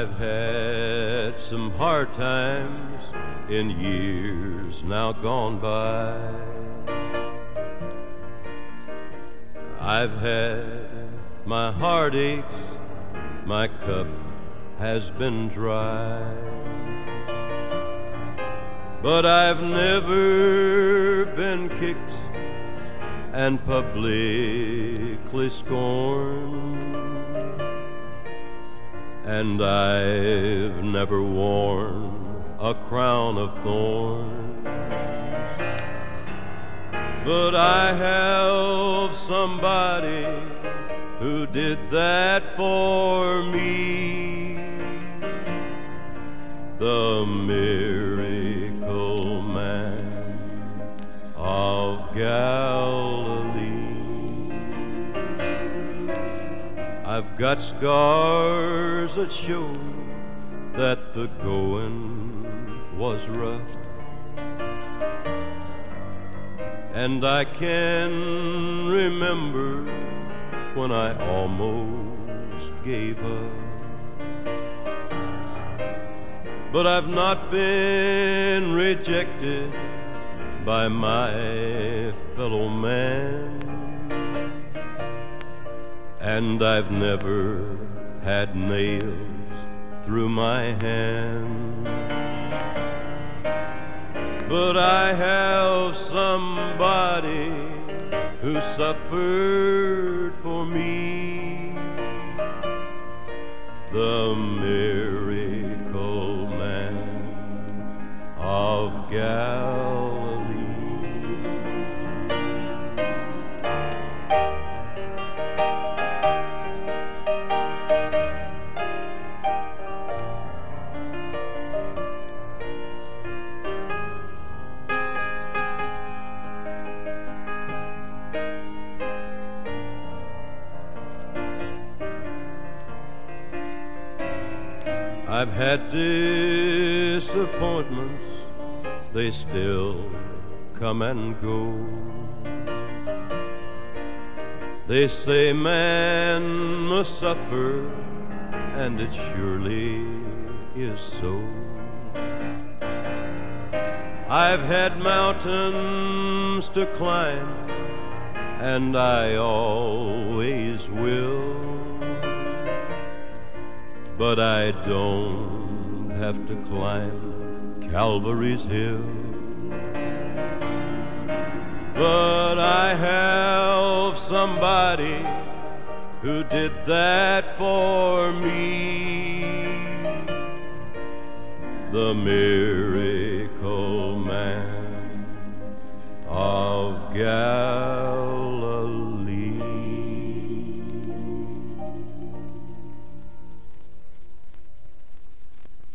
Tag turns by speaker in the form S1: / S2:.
S1: I've had some hard times in years now gone by. I've had my heartaches, my cup has been dry. But I've never been kicked and publicly scorned, and I've never worn a crown of thorns. But I have somebody who did that for me, the miracle man of Galilee. I've got scars that show that the going was rough, and I can remember when I almost gave up. But I've not been rejected by my fellow man, and I've never had nails through my hand. But I have somebody who suffered for me, the miracle man of Galilee. I've had disappointments, they still come and go. They say man must suffer, and it surely is so. I've had mountains to climb, and I always will, but I don't have to climb Calvary's hill. But I have somebody who did that for me, the miracle man of Galilee.